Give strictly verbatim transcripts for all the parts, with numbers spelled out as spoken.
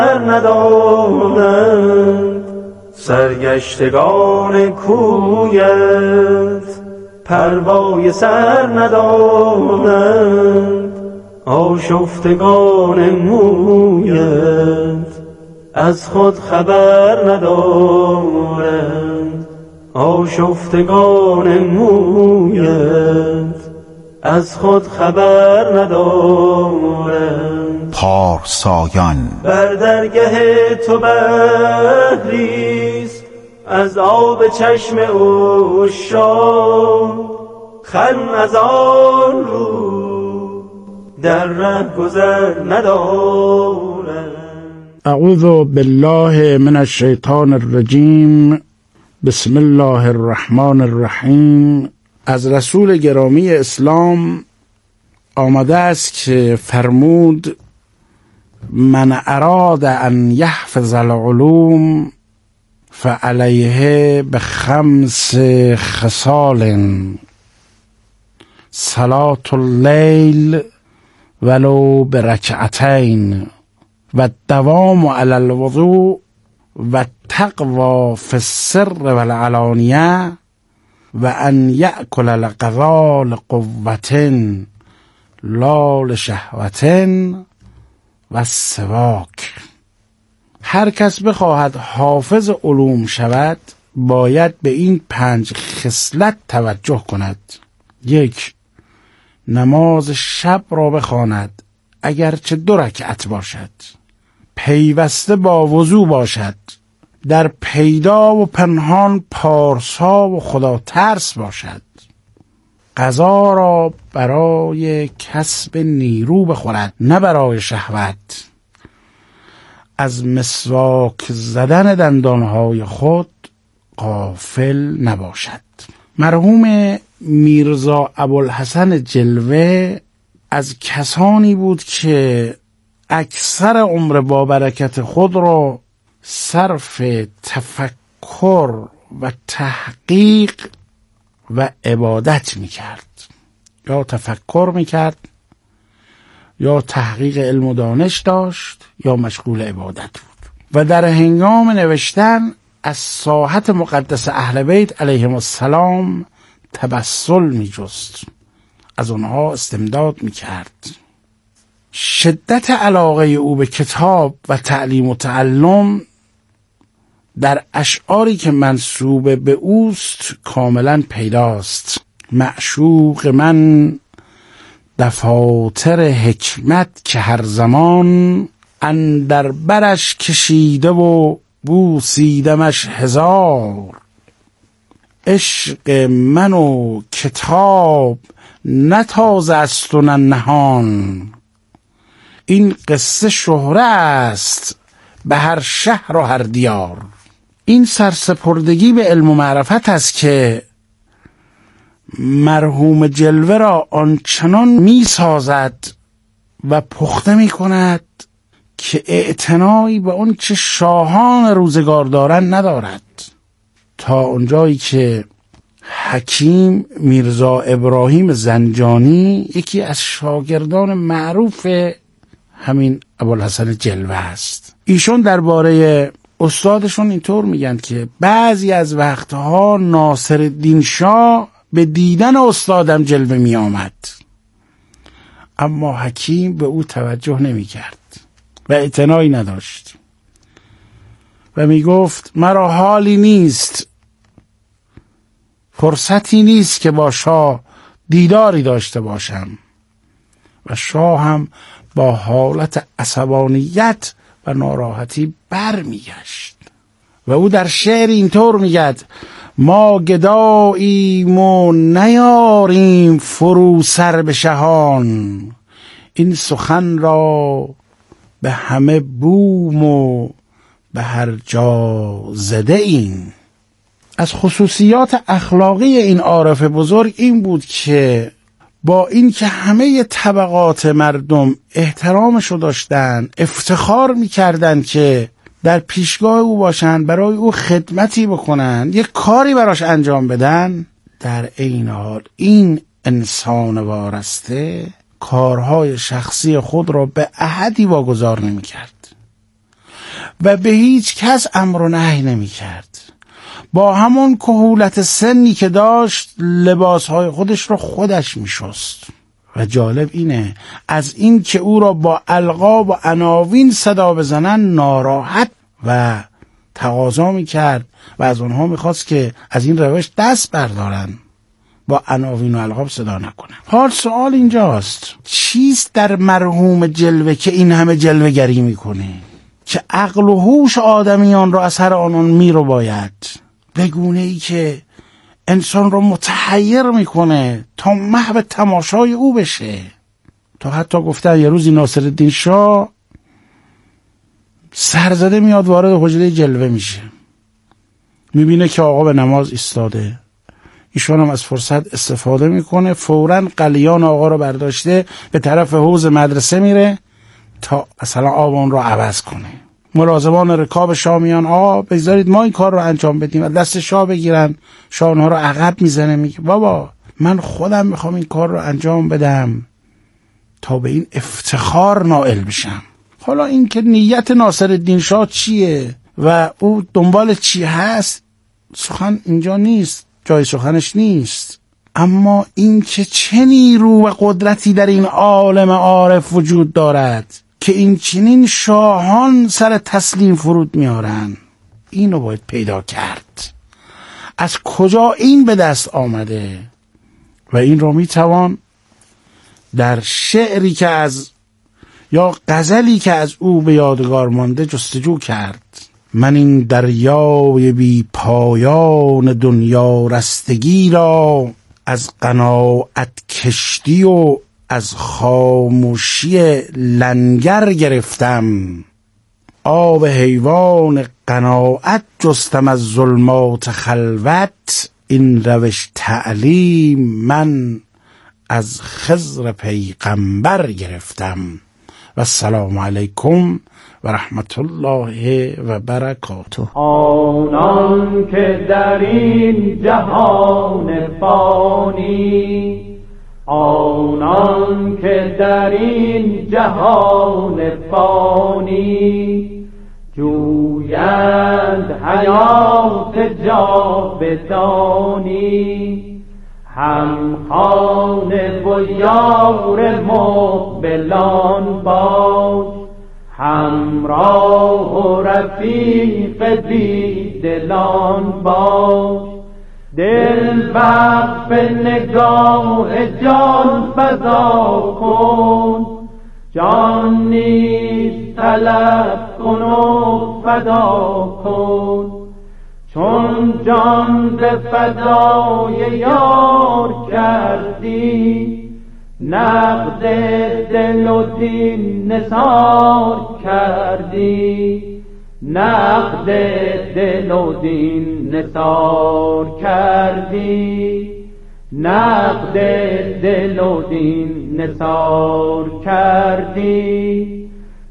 ندانند سرگشتگان کویت، پروای سر ندانند آشفتگان مویت، از خود خبر ندارند آشفتگان مویت، از خود خبر ندارند. پارسایان بر درگه تو بحریست از آب چشم عشاق، خن از آن رو در ره گذر ندارند. اعوذ بالله من الشیطان الرجیم. بسم الله الرحمن الرحیم. از رسول گرامی اسلام آمده است که فرمود من اراد ان یحفظ العلوم فعلیه بخمس خصال: صلاة اللیل ولو برکعتین، و الدوام علی الوضوء، و التقوی فی السر والعلانیه، و ان یأکل الغذا لقوة لا لشهوة، و السواک. هر کس بخواهد حافظ علوم شود باید به این پنج خصلت توجه کند. یک، نماز شب را بخواند اگرچه دو رکعت باشد، پیوسته با وضو باشد، در پیدا و پنهان پارسا و خدا ترس باشد، غذا را برای کسب نیرو بخورد نه برای شهوت، از مسواک زدن دندانهای خود غافل نباشد. مرحوم میرزا ابوالحسن جلوه از کسانی بود که اکثر عمر با برکت خود را صرف تفکر و تحقیق و عبادت میکرد. یا تفکر میکرد، یا تحقیق علم و دانش داشت، یا مشغول عبادت بود. و در هنگام نوشتن از ساحت مقدس اهل بیت علیهم السلام تبسل میجست، از آنها استمداد میکرد. شدت علاقه او به کتاب و تعلیم و تعلم در اشعاری که منسوب به اوست کاملا پیداست. معشوق من دفاتر حکمت که هر زمان، اندر برش کشیده و بوسیدمش هزار، عشق من و کتاب نه تازه است و نه نهان، این قصه شهره است به هر شهر و هر دیار. این سرسپردگی به علم و معرفت است که مرحوم جلوه را آنچنان می سازد و پخته می کند که اعتنایی به اون چه شاهان روزگار دارن ندارد. تا اونجایی که حکیم میرزا ابراهیم زنجانی یکی از شاگردان معروف همین ابوالحسن جلوه است، ایشون درباره استادشون اینطور میگن که بعضی از وقتها ناصرالدین شاه به دیدن استادم جلوه می آمد، اما حکیم به او توجه نمی کرد و اعتنایی نداشت و می گفت مرا حالی نیست، فرصتی نیست که با شاه دیداری داشته باشم. و شاه هم با حالت عصبانیت و ناراحتی بر می گشت و او در شعر اینطور می گد: ما گداییم و نیاریم فرو سر به شهان، این سخن را به همه بوم و به هر جا زده این. از خصوصیات اخلاقی این عارف بزرگ این بود که با این که همه طبقات مردم احترامشو داشتن، افتخار میکردن که در پیشگاه او باشن، برای او خدمتی بکنن، یک کاری براش انجام بدن، در عین حال این انسان وارسته کارهای شخصی خود را به احدی واگذار نمیکرد. و به هیچ کس امر و نهی نمی کرد. با همون کهولت سنی که داشت لباسهای خودش رو خودش می شست. و جالب اینه از این که او را با القاب و عناوین صدا بزنن ناراحت و تقاضا می کرد و از اونها می خواست که از این روش دست بردارن، با عناوین و القاب صدا نکنن. حال سوال اینجاست چیست در مرحوم جلوه که این همه جلوه گری می کنه، که عقل و هوش آدمیان را از سر آنان می رو باید، بگونه ای که انسان رو متحیر میکنه تا محو تماشای او بشه. تا حتی گفتن یه روزی ناصرالدین شاه سرزده میاد وارد حجره جلوه میشه، میبینه که آقا به نماز ایستاده، ایشون هم از فرصت استفاده میکنه، فوراً قلیان آقا رو برداشته به طرف حوض مدرسه میره تا مثلا آب اون رو عوض کنه. ملازمان رکاب شاه میان آقا بگذارید ما این کار رو انجام بدیم، دست شاه بگیرن، شاه اونها رو عقب میزنه، میگه بابا من خودم میخوام این کار رو انجام بدم تا به این افتخار نائل بشم. حالا این که نیت ناصرالدین شاه چیه و او دنبال چی هست سخن اینجا نیست، جای سخنش نیست، اما این که چه نیرو و قدرتی در این عالم عارف وجود دارد که این چنین شاهان سر تسلیم فرود میارن، اینو باید پیدا کرد. از کجا این به دست آمده؟ و این رو میتوان در شعری که از یا غزلی که از او به یادگار مانده جستجو کرد. من این دریای بی پایان دنیا رستگی را از قناعت کشتی و از خاموشی لنگر گرفتم، آب حیوان قناعت جستم از ظلمات خلوت، این روش تعلیم من از خضر پیغمبر گرفتم. و السلام علیکم و رحمت الله و برکاته. آنان که در این جهان فانی، آنان که در این جهان فانی جویند حیات جاودانی، هم خانه و یار مقبلان باش، همراه و رفیق بیدلان باش، دل وقف نگاه جان فضا کن، جان نیز طلب کن و فدا کن، چون جان به فدای یار کردی، نقد دل و دین نثار کردی، نقد دل و دین نثار کردی، نقد دل و دین نثار کردی.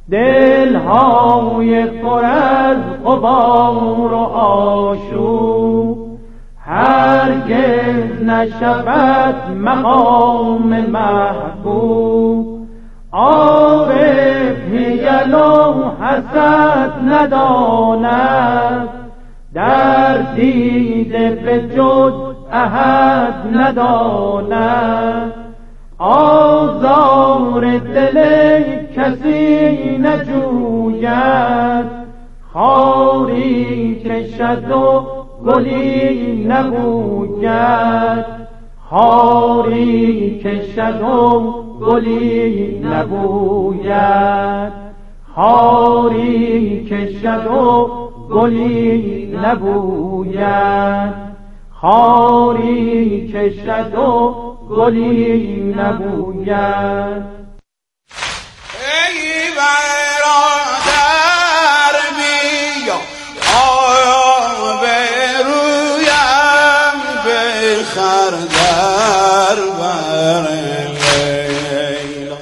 دلهای پر از غبار و آشوب هرگز نشود مقام محبوب، عارف حیل و حسد نداند، در دیده به جز احد نداند، آزار دل کسی نجوید، خاری کشد و گلی نبوید، خاری کشد و گلی نبوید، خاری کشد و گلی نبوید، خاری کشد و گلی نبوید. ای برادر بیا آب رویم بخر در بر لیلا،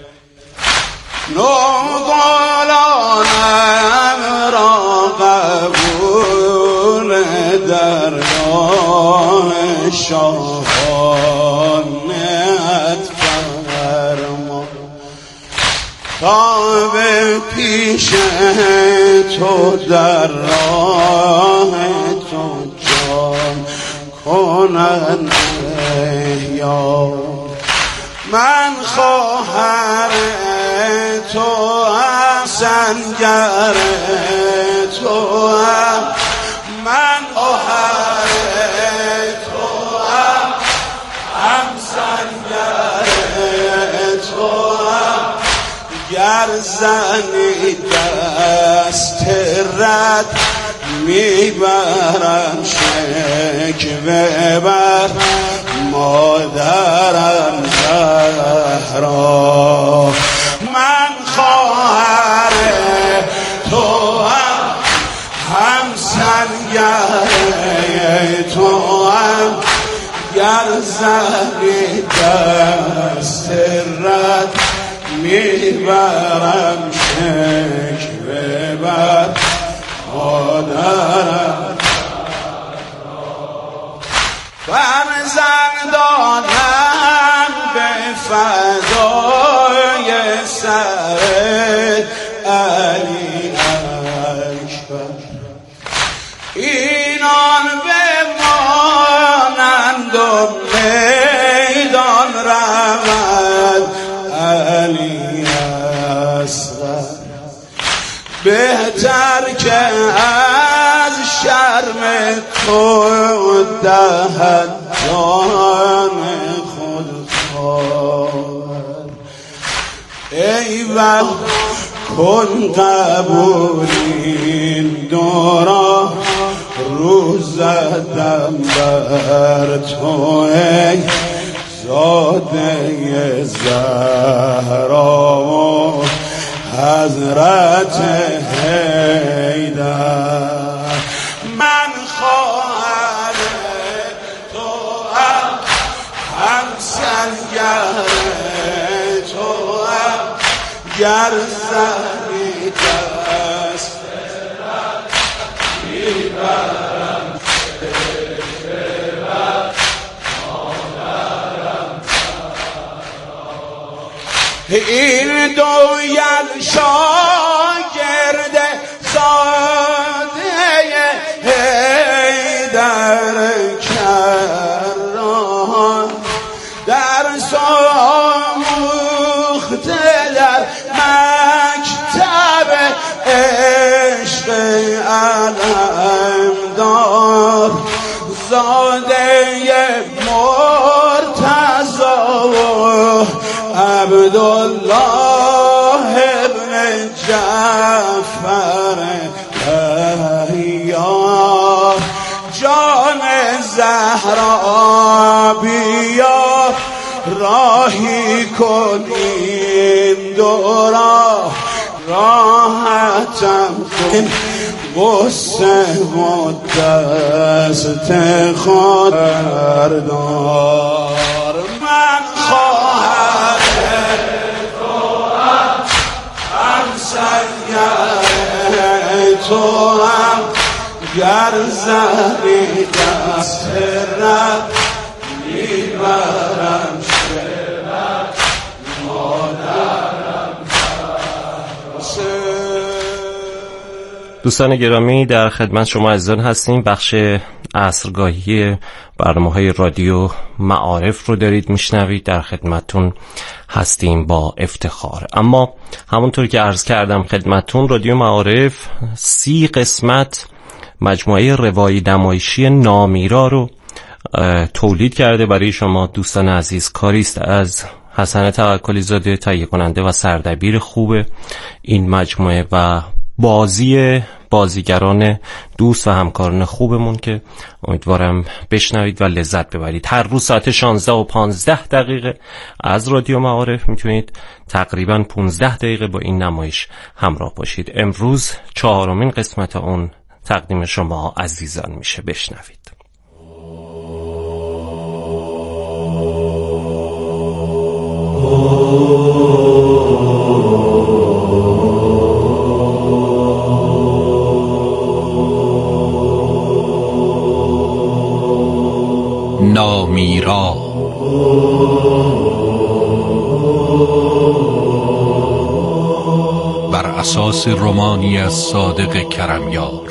نوگلانم را قبول درگاه شاهانت فرما، تا به پیش تو در راه تو جان کنند یا من خواهر تو حسنگر تو من خواهر تو همسنگر تو گر زنی دست رد میبرم شکوه بر مادرم زهرا من خواهر تو هم همسنگر تو هم گر زنی دست رد میبرم شکوه بر مادرم فرزند دادم به فدای سر علی اکبر اینان بمانند و میدان رود علی اصغر بهتر که از شرم تو دهد جان خود خواهد ای وقت کن قبول این دورا روز زدم بر تو ای زاده زهرا و حضرت حیدر من خواهر تو هم همسنگر تو هم گر زنی دست میبرم این دویل شاگرد زاده حیدر کران درس آموخته در مکتب عشق علمدار زاده مرتضی و عبدالله ابن جعفر طیار جان زهرا بیا راهی کن این دورا راحتم کن غصه و دست خود بردار من خواهر تو هم همسنگر تو هم گر زنی دست رد میبرم شبت مادرم. دوستان گرامی، در خدمت شما عزیزان هستیم. بخش عصرگاهی برنامه‌های رادیو معارف رو دارید میشنوید. در خدمتتون هستیم با افتخار. اما همونطور که عرض کردم خدمتتون، رادیو معارف سی قسمت مجموعه روایی نمایشی نامیرا رو تولید کرده برای شما دوستان عزیز. کاریست از حسن توکلی زاده، تهیه کننده و سردبیر خوب این مجموعه و بازی بازیگران دوست و همکاران خوبمون که امیدوارم بشنوید و لذت ببرید. هر روز ساعت شانزده و پانزده دقیقه از رادیو معارف میتونید تقریبا پانزده دقیقه با این نمایش همراه باشید. امروز چهارمین قسمت اون تقدیم شما عزیزان میشه. بشنوید. نامیرا. اساس رومانی از صادق کرمیار.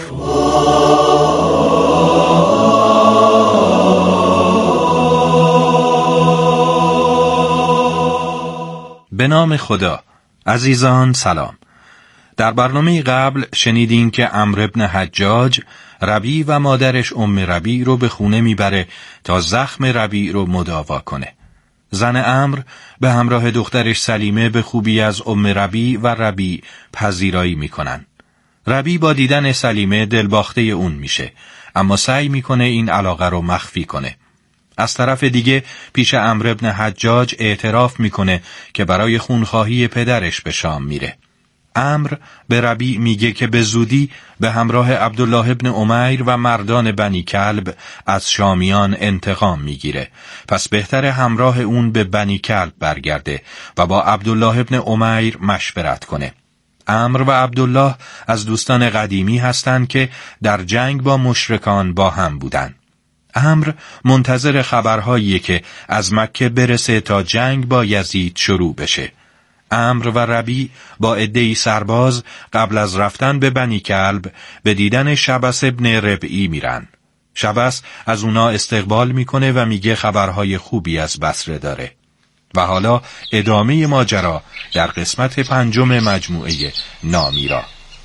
به نام خدا. عزیزان سلام. در برنامه قبل شنیدین که عمرو بن حجاج ربیع و مادرش ام ربیع رو به خونه میبره تا زخم ربیع رو مداوا کنه. زن عمرو به همراه دخترش سلیمه به خوبی از ام ربیع و ربیع پذیرایی میکنن. ربیع با دیدن سلیمه دلباخته اون میشه، اما سعی میکنه این علاقه رو مخفی کنه. از طرف دیگه پیش عمرو بن حجاج اعتراف میکنه که برای خونخواهی پدرش به شام میره. عمرو به ربیع میگه که به زودی به همراه عبدالله ابن عمیر و مردان بنی کلب از شامیان انتقام میگیره، پس بهتر همراه اون به بنی کلب برگرده و با عبدالله ابن عمیر مشورت کنه. عمرو و عبدالله از دوستان قدیمی هستند که در جنگ با مشرکان با هم بودن. عمرو منتظر خبرهاییه که از مکه برسه تا جنگ با یزید شروع بشه. عمرو و ربیع با عده‌ای سرباز قبل از رفتن به بنی کلب به دیدن شبس ابن ربعی میرن. شبس از اونا استقبال میکنه و میگه خبرهای خوبی از بصره داره. و حالا ادامه ماجرا در قسمت پنجم مجموعه نامیرا.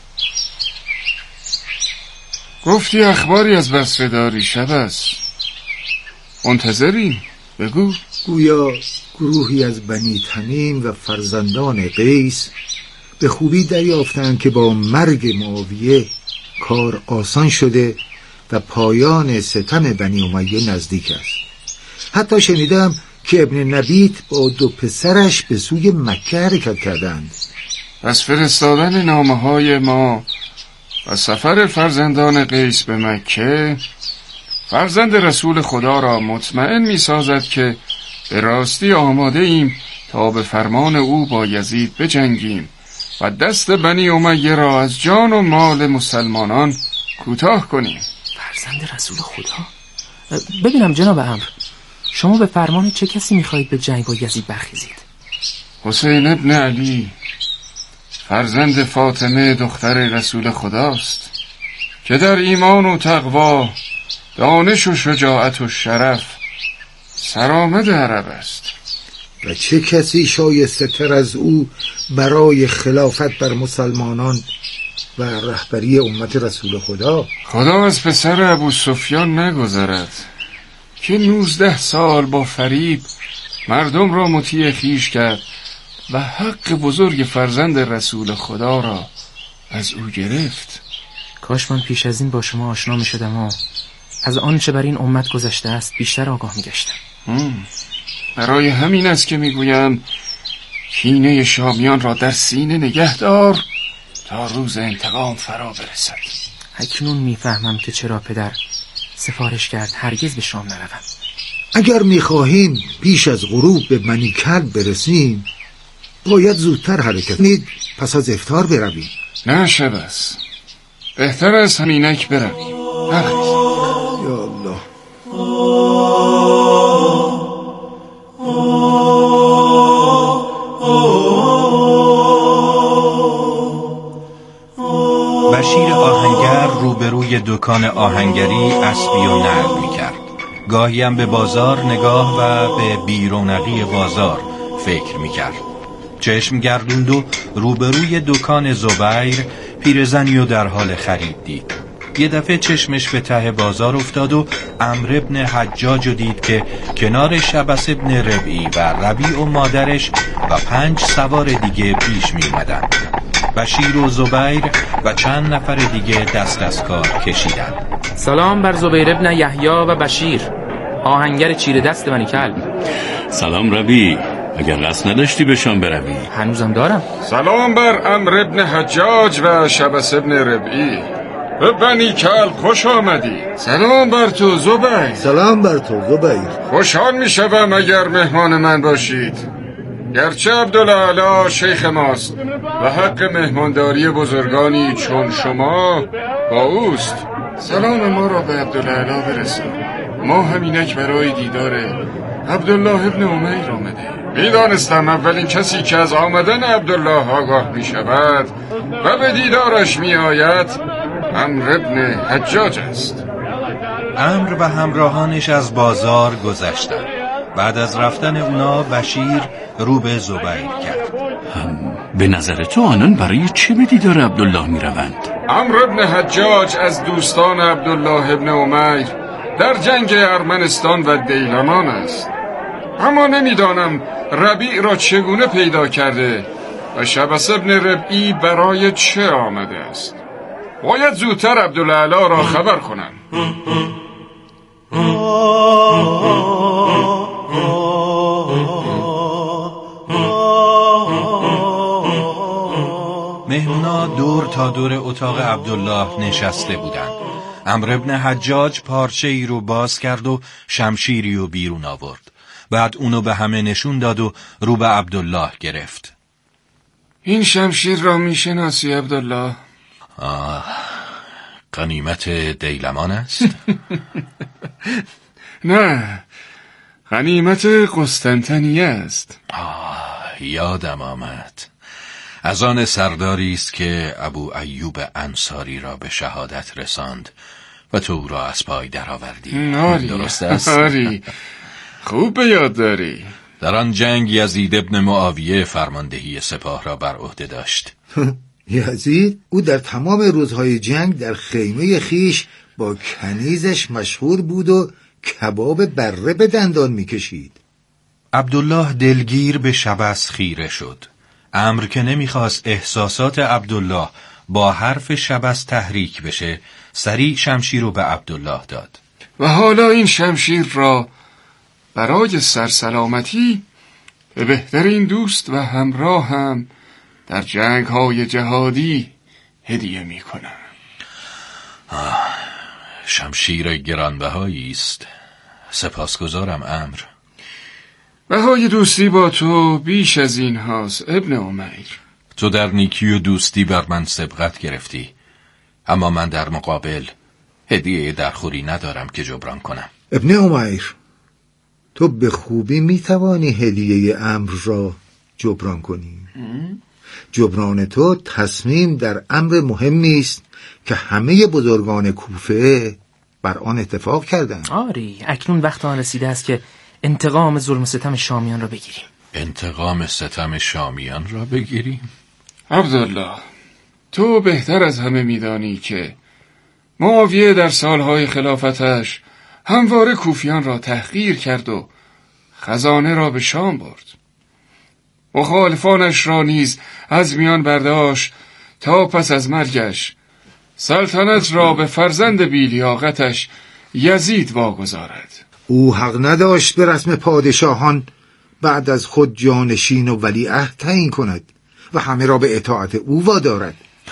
گفتی اخباری از بصره داری شبس؟ منتظری؟ بگو. گویا گروهی از بنی تمیم و فرزندان قیس به خوبی دریافتند که با مرگ معاویه کار آسان شده و پایان ستم بنی امیه نزدیک است. حتی شنیدم که ابن نبیت با دو پسرش به سوی مکه حرکت کردند. پس فرستادن نامه های ما و سفر فرزندان قیس به مکه فرزند رسول خدا را مطمئن می سازد که به راستی آماده ایم تا به فرمان او با یزید بجنگیم و دست بنی امیه را از جان و مال مسلمانان کوتاه کنیم. فرزند رسول خدا؟ ببینم جناب عمرو، شما به فرمان چه کسی میخواهید به جنگ با یزید برخیزید؟ حسین ابن علی فرزند فاطمه دختر رسول خداست که در ایمان و تقوا، دانش و شجاعت و شرف سرآمد عرب است. و چه کسی شایسته تر از او برای خلافت بر مسلمانان و رهبری امت رسول خدا؟ خدا از پسر ابو سفیان نگذرد که نوزده سال با فریب مردم را مطیع خویش کرد و حق بزرگ فرزند رسول خدا را از او گرفت. کاش من پیش از این با شما آشنا می شدم و از آنچه بر این امت گذشته است بیشتر آگاه می گشتم. برای همین است که می گویم کینه شامیان را در سینه نگه دار تا روز انتقام فرا برسد. اکنون می فهمم که چرا پدر سفارش کرد هرگز به شام نروم. اگر می خواهیم پیش از غروب به بنی کلب برسیم باید زودتر حرکت کنید، پس از افطار برویم. نه شبس، بهتر از همینک برویم. یا الله. بشیر آهنگر روبروی دکان آهنگری اسبی و نقل می‌کرد. گاهی هم به بازار نگاه و به بیرونقی بازار فکر می‌کرد. چشم گردوند و روبروی دکان زبیر پیرزنی و در حال خرید دید. یه دفعه چشمش به ته بازار افتاد و عمرو بن حجاج دید که کنار شبس ابن ربعی و ربیع و مادرش و پنج سوار دیگه پیش می اومدن. بشیر و زبیر و چند نفر دیگه دست از کار کشیدن. سلام بر زبیر ابن یحیی و بشیر، آهنگر چیره دست بنی کلب. سلام ربیع، اگر قصد نداشتی به شام بروی؟ هنوزم دارم. سلام بر عمرو بن حجاج و شبس ابن ربعی، به بنی کلب خوش آمدی. سلام بر تو زبیر. سلام بر تو زبیر. خوشحال می شوم اگر مهمان من باشید. گرچه عبدالعلا شیخ ماست و حق مهمانداری بزرگانی چون شما با اوست. سلام ما را به عبدالعلا برسان. ما همینک برای دیدار عبدالله ابن عمیر آمده. میدانستم اولین کسی که از آمدن عبدالله آگاه می شود و به دیدارش می آید عمرو ابن حجاج است. عمرو و همراهانش از بازار گذشتند. بعد از رفتن اونا بشیر رو به زبیر کرد. به نظر تو آنان برای چه به دیدار عبدالله می روند؟ عمرو ابن حجاج از دوستان عبدالله ابن امیر در جنگ ارمنستان و دیلمان است، اما نمیدانم ربیع را چگونه پیدا کرده و شبس ابن ربعی برای چه آمده است. باید زودتر عبدالله را خبر کنم. مهمونا دور تا دور اتاق عبدالله نشسته بودند. عمرو ابن حجاج پارچه ای رو باز کرد و شمشیری رو بیرون آورد. بعد اونو به همه نشون داد و رو به عبدالله گرفت. این شمشیر را میشناسی عبدالله؟ آه، غنیمت دیلمان است؟ نه، غنیمت قسطنطنیه است. آه، یادم آمد. از آن سرداری است که ابو ایوب انصاری را به شهادت رساند و تو او را از پای درآوردی. آری، درست است؟ آری، خوب به یاد داری. در آن جنگ یزید ابن معاویه فرماندهی سپاه را بر عهده داشت. یزید او در تمام روزهای جنگ در خیمه خیش با کنیزش مشهور بود و کباب بره به دندان میکشید. عبدالله دلگیر به شبس خیره شد. عمرو که نمیخواست احساسات عبدالله با حرف شبس تحریک بشه، سریع شمشیر رو به عبدالله داد. و حالا این شمشیر را برای سرسلامتی به بهترین دوست و همراه هم در جنگ های جهادی هدیه می کنم. آه، شمشیر گرانبهایی است. سپاسگزارم عمرو. بهای دوستی با تو بیش از این هاست ابن امیر. تو در نیکی و دوستی بر من سبقت گرفتی، اما من در مقابل هدیه درخوری ندارم که جبران کنم. ابن امیر، تو به خوبی میتوانی هدیه امر را جبران کنی. جبران تو تصمیم در امر مهمی است که همه بزرگان کوفه بر آن اتفاق کردند. آری، اکنون وقت آن رسیده است که انتقام ظلم و ستم شامیان را بگیریم. انتقام ستم شامیان را بگیریم؟ عبدالله، تو بهتر از همه میدانی که معاویه در سالهای خلافتش همواره کوفیان را تحقیر کرد و خزانه را به شام برد. مخالفانش را نیز از میان برداشت تا پس از مرگش سلطنت را به فرزند بی‌لیاقتش یزید واگذارد. او حق نداشت به رسم پادشاهان بعد از خود جانشین و ولیعهد تعیین کند و همه را به اطاعت او وادارد.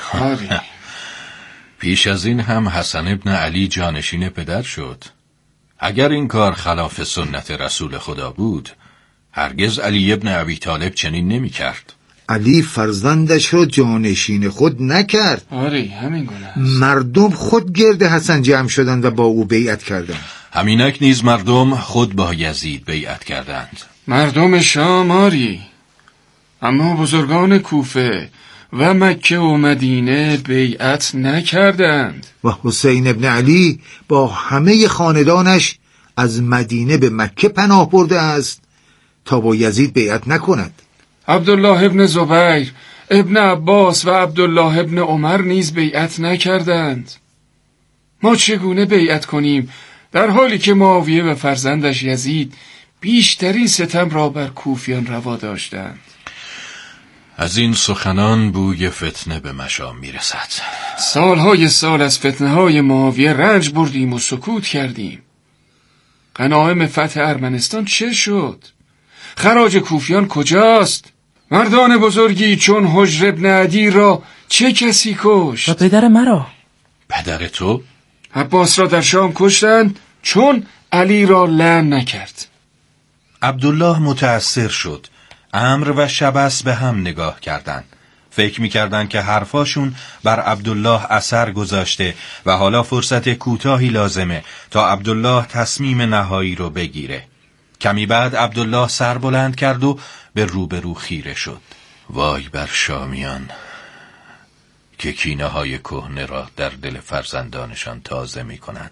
پیش از این هم حسن ابن علی جانشین پدر شد. اگر این کار خلاف سنت رسول خدا بود، هرگز علی ابن ابی طالب چنین نمی کرد. علی فرزندش را جانشین خود نکرد. آره، همین گونه است. مردم خود گرد حسن جمع شدند و با او بیعت کردند. همینک نیز مردم خود با یزید بیعت کردند. مردم شام آری، اما بزرگان کوفه و مکه و مدینه بیعت نکردند. و حسین ابن علی با همه خاندانش از مدینه به مکه پناه برده است تا با یزید بیعت نکند. عبدالله ابن زبیر، ابن عباس و عبدالله ابن عمر نیز بیعت نکردند. ما چگونه بیعت کنیم در حالی که معاویه و فرزندش یزید بیشترین ستم را بر کوفیان روا داشتند؟ از این سخنان بوی فتنه به مشام میرسد. سالهای سال از فتنه های معاویه رنج بردیم و سکوت کردیم. غنایم فتح ارمنستان چه شد؟ خراج کوفیان کجاست؟ مردان بزرگی چون حجر ابن عدی را چه کسی کشت؟ و پدر مرا؟ پدر تو؟ عباس را در شام کشتند چون علی را لعن نکرد. عبدالله متأثر شد. عمرو و شبس به هم نگاه کردند. فکر می‌کردند که حرفاشون بر عبدالله اثر گذاشته و حالا فرصت کوتاهی لازمه تا عبدالله تصمیم نهایی رو بگیره. کمی بعد عبدالله سر بلند کرد و به روبرو خیره شد. وای بر شامیان که کینه های کهنه را در دل فرزندانشان تازه می کنند.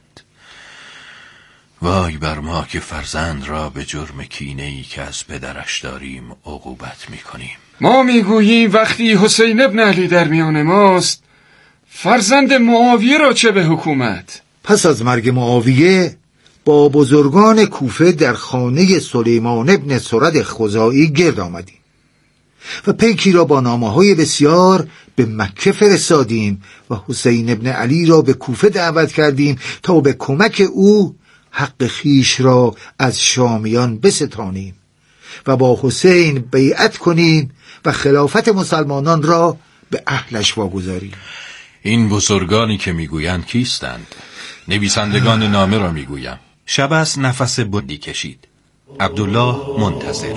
وای بر ما که فرزند را به جرم کینه‌ای که از پدرش داریم عقوبت می کنیم. ما میگوییم وقتی حسین ابن علی در میان ماست، فرزند معاویه را چه به حکومت؟ پس از مرگ معاویه با بزرگان کوفه در خانه سلیمان ابن سرد خزاعی گرد آمدیم و پیکی را با نامه‌های بسیار به مکه فرستادیم و حسین ابن علی را به کوفه دعوت کردیم تا به کمک او حق خیش را از شامیان بستانیم و با حسین بیعت کنیم و خلافت مسلمانان را به اهلش واگذاریم. این بزرگانی که میگویند کیستند؟ نویسندگان نامه را میگویم. شبس نفس بردی کشید. عبدالله منتظر.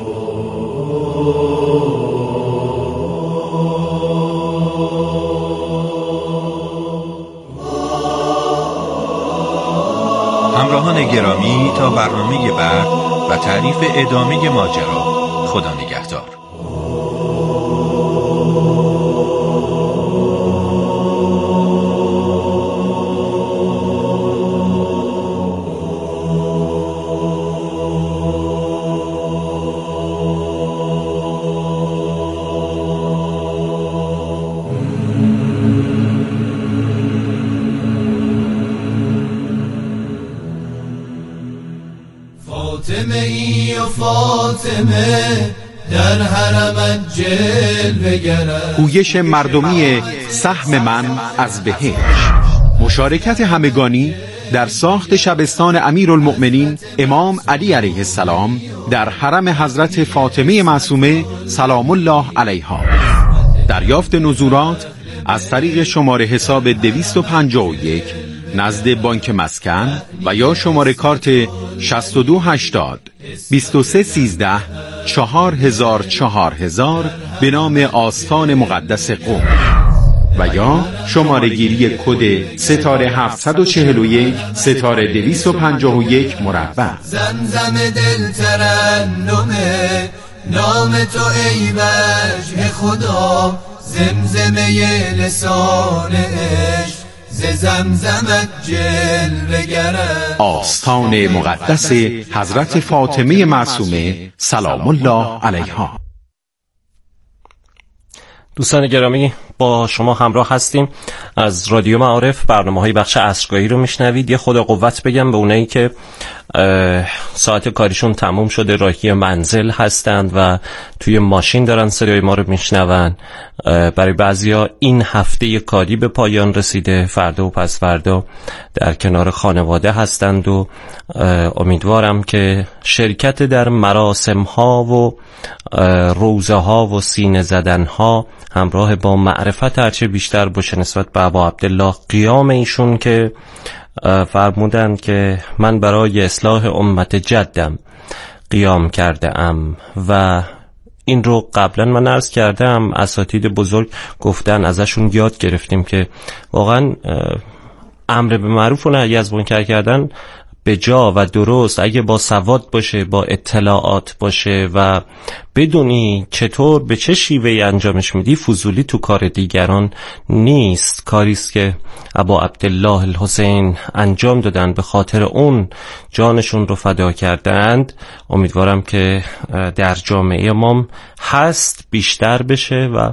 همراهان گرامی، تا برنامه بعد و تعریف ادامه ماجرا، خدا نگهدار. فاطمه ای و فاطمه در حرمت جلوه گرد. گویش مردمی سهم من از بهشت. مشارکت همگانی در ساخت شبستان امیرالمؤمنین امام علی علیه السلام در حرم حضرت فاطمه معصومه سلام الله علیها. دریافت نزولات از طریق شماره حساب دویست و پنجاه و یک نزد بانک مسکن و یا شماره کارت شصت و دو هشتاد بیست و سه سیزده چهار هزار چهار هزار به نام آستان مقدس قم و یا شماره گیری کد ستاره هفتصد و چهل و یک ستاره دویست و پنجاه و یک مربع. زمزم دل ترنمه نام تو ای وجه خدا، زمزمه لسان عشق ز زمزمت جلوه گرد. آستان مقدس حضرت فاطمه معصومه سلام الله علیها. دوستان گرامی، با شما همراه هستیم. از رادیو معارف برنامه‌های بخش عصرگاهی رو میشنوید. یه خود قوت بگم به اونایی که ساعت کاریشون تموم شده، راهی منزل هستند و توی ماشین دارن صدای ما رو میشنون. برای بعضیا این هفته کاری به پایان رسیده، فردا و پس فردا در کنار خانواده هستند و امیدوارم که شرکت در مراسم ها و روزه ها و سینه زدن ها همراه با معرفت هرچه بیشتر باشه نسبت به ابا عبدالله. قیام ایشون که فرمودند که من برای اصلاح امت جدم قیام کرده ام و این رو قبلا من عرض کردم، اساتید بزرگ گفتن، ازشون یاد گرفتیم که واقعا امر به معروف و نهی از منکر کردن به جا و درست اگه با سواد باشه، با اطلاعات باشه و بدونی چطور به چه شیوهی انجامش میدی، فضولی تو کار دیگران نیست. کاریست که ابا عبدالله الحسین انجام دادن، به خاطر اون جانشون رو فدا کردند. امیدوارم که در جامعه ما هست بیشتر بشه و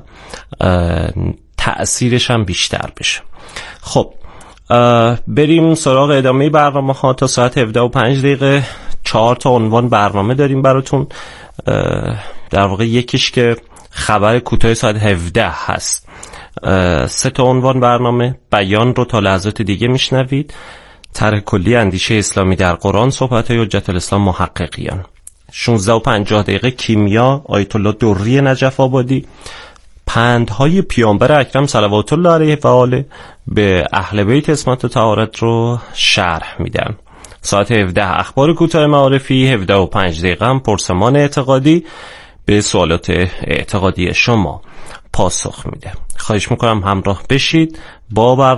تأثیرش هم بیشتر بشه. خب بریم سراغ ادامه برنامه ها. تا ساعت هفده و پنج دقیقه چهار تا عنوان برنامه داریم براتون. در واقع یکیش که خبر کوتاه ساعت هفده هست. سه تا عنوان برنامه، بیان رو تا لحظات دیگه میشنوید. طرح کلی اندیشه اسلامی در قرآن، صحبت های حجت الاسلام محققیان. شانزده و پنجاه دقیقه کیمیا، آیت الله دری نجف آبادی. پندهای پیامبر اکرم صلوات الله علیه و آله به اهل بیت عصمت و طهارت رو شرح میدن. ساعت هفده اخبار کوتاه معارفی. هفده و پنج دقیقه هم پرسمان اعتقادی به سوالات اعتقادی شما پاسخ میده. خواهش میکنم همراه بشید با